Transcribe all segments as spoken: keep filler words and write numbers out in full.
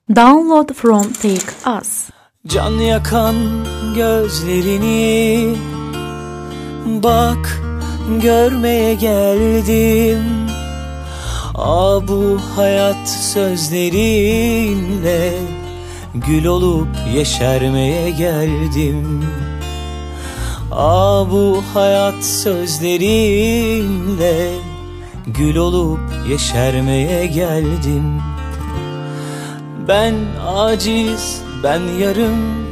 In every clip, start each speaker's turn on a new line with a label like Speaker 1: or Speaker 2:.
Speaker 1: Download from Take Us.
Speaker 2: Can yakan gözlerini bak görmeye geldim. Aa, bu hayat sözlerinle gül olup yeşermeye geldim. Aa, bu hayat sözlerinle gül olup yeşermeye geldim. Ben aciz, ben yarım,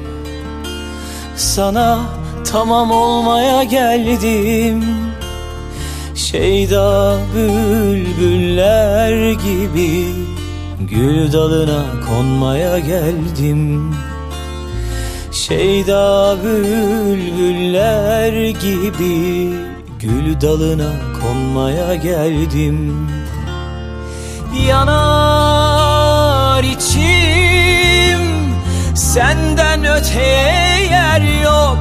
Speaker 2: sana tamam olmaya geldim. Şeyda bülbüller gibi gül dalına konmaya geldim. Şeyda bülbüller gibi gül dalına konmaya geldim. Yanar içim, senden öteye yer yok.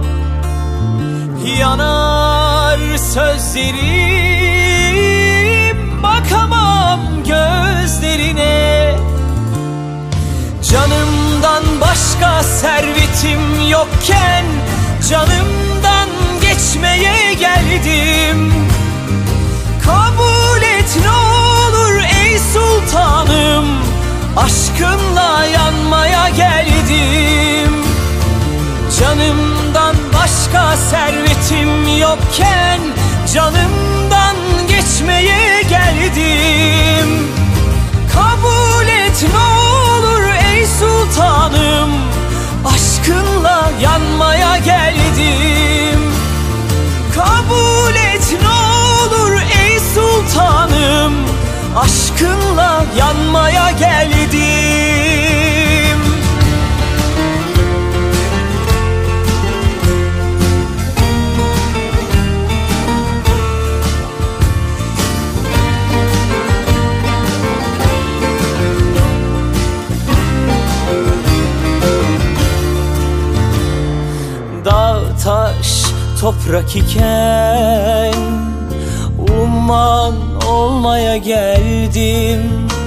Speaker 2: Yanar sözlerim, bakamam gözlerine. Canımdan başka servetim yokken canımdan geçmeye geldim. Kabul et ne olur ey sultanım, aşkınla yanmaya geldim. Canımdan başka servetim yokken canımdan geçmeye geldim. Kabul et ne olur ey sultanım, aşkınla yanmaya geldim. Kabul et ne olur ey sultanım, aşkınla yanmaya geldim. Dağ, taş, toprak iken umman olmaya geldim.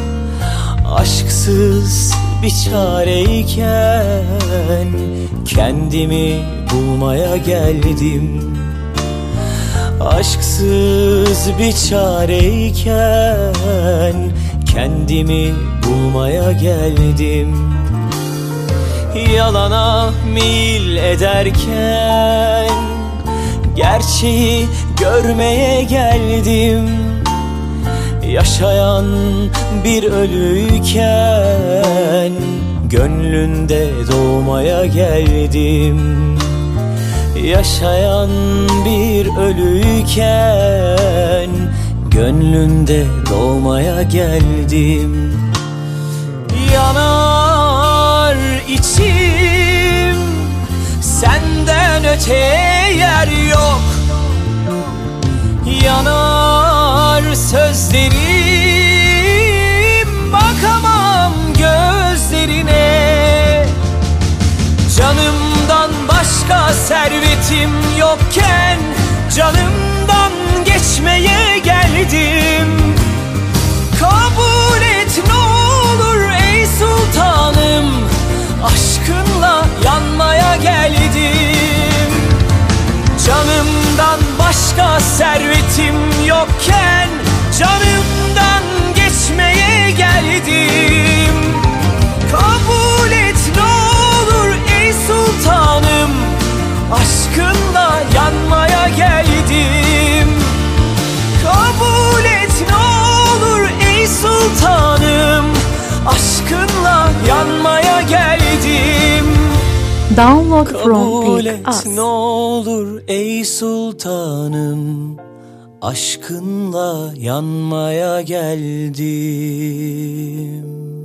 Speaker 2: Aşksız bir çareyken kendimi bulmaya geldim. Aşksız bir çareyken kendimi bulmaya geldim. Yalana meyil ederken gerçeği görmeye geldim. Yaşayan bir ölüyken gönlünde doğmaya geldim. Yaşayan bir ölüyken gönlünde doğmaya geldim. Yanar içim, senden öteye yer yok. Yanar sözlerim, bakamam gözlerine. Canımdan başka servetim yokken canımdan geçmeye geldim. Kabul et ne olur ey sultanım, aşkınla yanmaya geldim. Canımdan başka servetim yokken canımdan geçmeye geldim. Kabul et ne olur ey sultanım, aşkınla yanmaya geldim. Kabul et ne olur ey sultanım, aşkınla yanmaya geldim.
Speaker 1: Download from
Speaker 2: Kabul
Speaker 1: Take
Speaker 2: et
Speaker 1: Us.
Speaker 2: ne olur ey sultanım, aşkınla yanmaya geldim.